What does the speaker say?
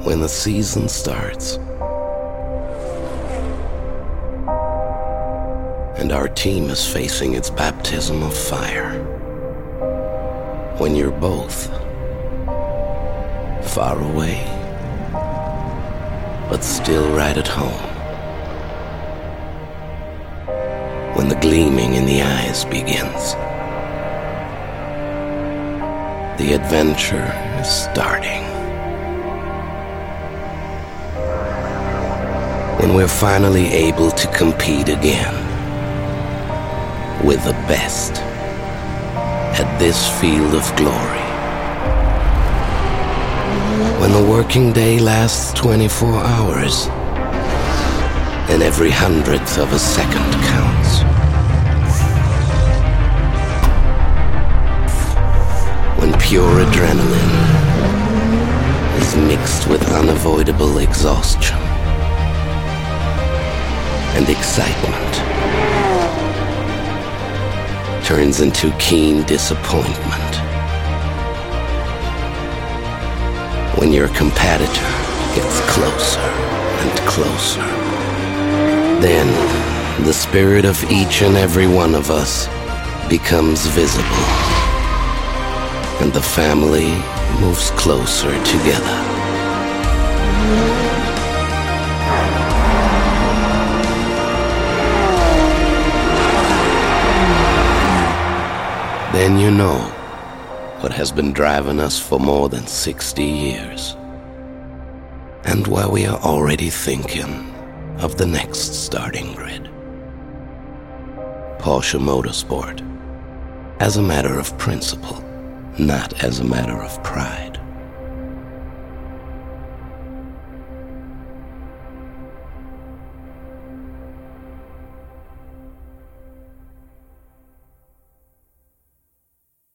when the season starts and our team is facing its baptism of fire, when you're both far away but still right at home, when the gleaming in the eyes begins, the adventure is starting. When we're finally able to compete again with the best at this field of glory. When the working day lasts 24 hours and every hundredth of a second counts. When pure adrenaline is mixed with unavoidable exhaustion and excitement turns into keen disappointment. When your competitor gets closer and closer, then the spirit of each and every one of us becomes visible, and the family moves closer together. Then you know what has been driving us for more than 60 years, and why we are already thinking of the next starting grid. Porsche Motorsport, as a matter of principle, not as a matter of pride.